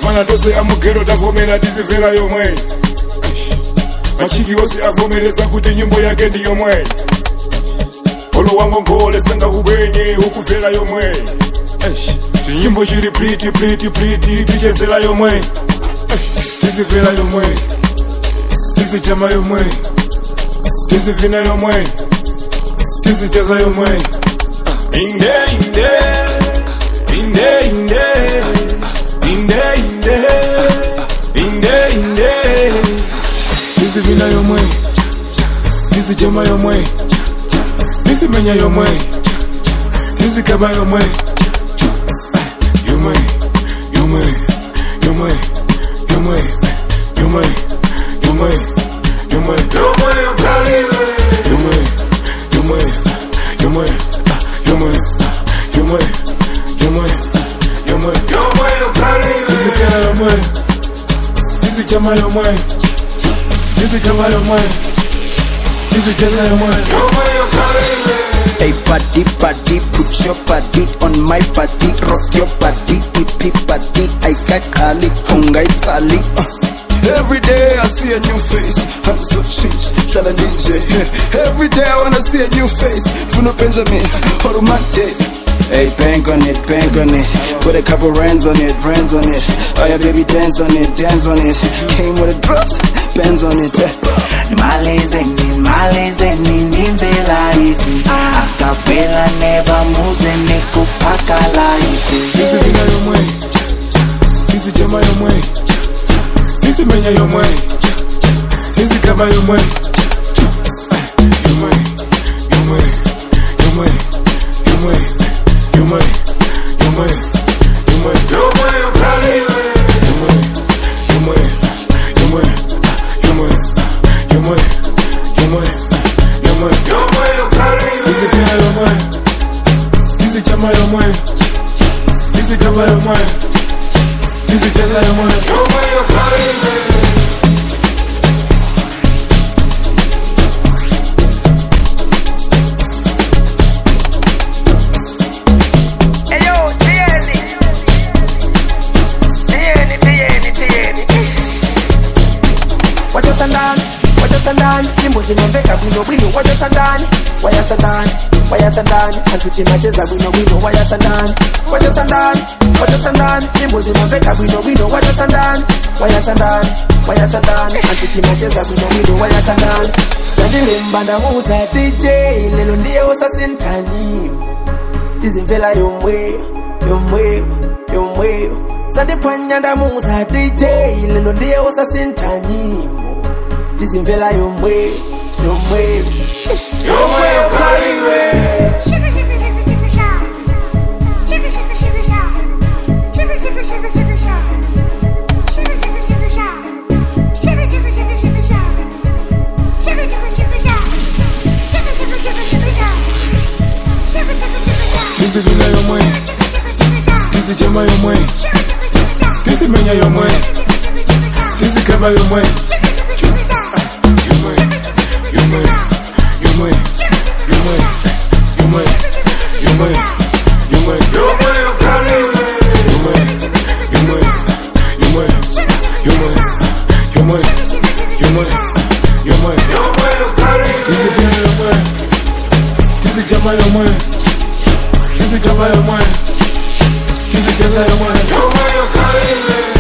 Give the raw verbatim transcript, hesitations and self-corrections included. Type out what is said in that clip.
Mana dose amugero tavomera tizimvera yomwe. Machiki wose avomereza kuti nyimbo yake ndi yomwe. Olo wangongole sanga kubenye ukuvera yomwe. Chinyimbo chili pliti pliti pliti tichezera yomwe. Tizimvera yomwe. Tizichama yomwe. Tizivina yomwe. Tizicheza yomwe. Inde inde inde inde inde inde inde inde tizivina yomwe, tizichema yomwe, tizimenya yomwe, tizikaba yomwe, yomwe yomwe yomwe yomwe yomwe yomwe yomwe yomwe yomwe yomwe yomwe yomwe yomwe yomwe yomwe tizifera yomwe, tizichama yomwe, tizikaba yomwe, tizicheza yomwe. Hey body, body, put your body on my body, rock your body, hip hip body. I got Kali, Hungai Tali. Every day I see a new face, I'm so change, Shala Ninja. Every day I wanna see a new face, Funo Benjamin, Horumate. Hey, bang on it, bang on it. Put a couple rands on it, rands on it. Oh yeah, baby, dance on it, dance on it. Came with the drops, bands on it. Malizeni, malizeni, nimbela easy. Acapella never moves and niku pakala easy. Tizivina yomwe, tizichema yomwe, tizimenya yomwe, tizikaba yomwe, yomwe, yomwe, yomwe, yomwe. Yomwe, yomwe, yomwe, yomwe, yomwe, yomwe, yomwe, yomwe, yomwe, yomwe, tizifira yomwe, tizichama yomwe, tizikaba yomwe, tizicheza yomwe. Wajatandani, nimuzi mwambeka wino wino. Wajatandani, wajatandani, wajatandani, antuti macheza wino wino. Wajatandani, wajatandani, wajatandani, nimuzi mwambeka wino wino. Wajatandani, wajatandani, wajatandani, antuti macheza wino wino. Wajatandani, zandile mbanda musa D J, lelo ndiye usasintanyi. Tizimvela yomwe, yomwe, yomwe. Zandipanyanda musa D J, lelo ndiye usasintanyi. Tizimvela yomwe, yomwe, yomwe ukaliwe. Shika shika shika shika sha. Shika shika shika sha. Shika shika shika shika sha. Shika shika shika sha. Shika shika shika shika sha. Shika shika shika sha. Shika shika shika shika sha. Shika shika shika sha. Tizivina yomwe, tizichema yomwe, tizimenya yomwe, tizikaba yomwe. Yomwe, yomwe, yomwe, yomwe, yomwe, yomwe, yomwe, ukaliwe. Yomwe, yomwe, yomwe, yomwe, yomwe, yomwe, yomwe, yomwe, ukaliwe. Tizifira yomwe, tizichama yomwe, tizikaba yomwe, tizicheza yomwe. Yomwe, ukaliwe.